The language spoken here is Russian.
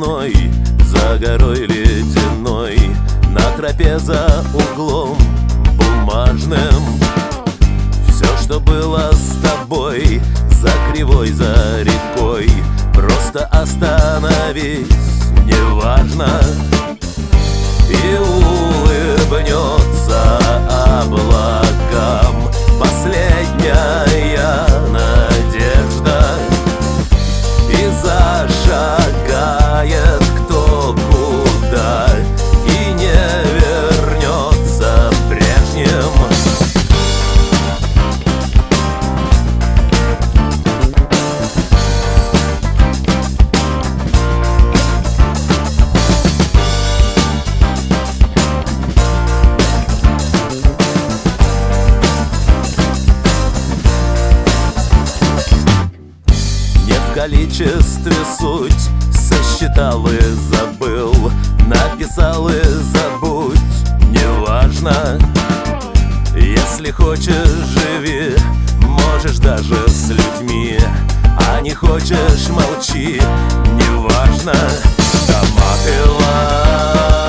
стеной, за горой ледяной, на тропе за углом бумажным. Все, что было с тобой, за кривой, за рекой, просто остановись, неважно. И улыбнется облакам последняя надежда, и зашагает кто куда, и не вернется прежним. В количестве суть сосчитал и забыл, написал и забудь, неважно. Если хочешь, живи, можешь даже с людьми, а не хочешь, молчи, неважно. Дома пила